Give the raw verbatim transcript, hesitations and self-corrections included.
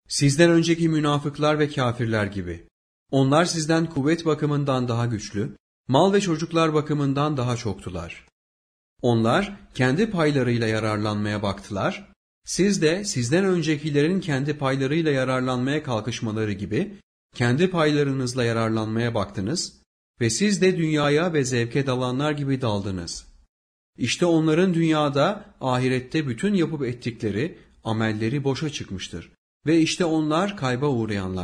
Sizden önceki münafıklar ve kâfirler gibi. Onlar sizden kuvvet bakımından daha güçlü, mal ve çocuklar bakımından daha çoktular. Onlar kendi paylarıyla yararlanmaya baktılar, siz de sizden öncekilerin kendi paylarıyla yararlanmaya kalkışmaları gibi kendi paylarınızla yararlanmaya baktınız ve siz de dünyaya ve zevke dalanlar gibi daldınız. İşte onların dünyada, ahirette bütün yapıp ettikleri amelleri boşa çıkmıştır ve işte onlar kayba uğrayanlar.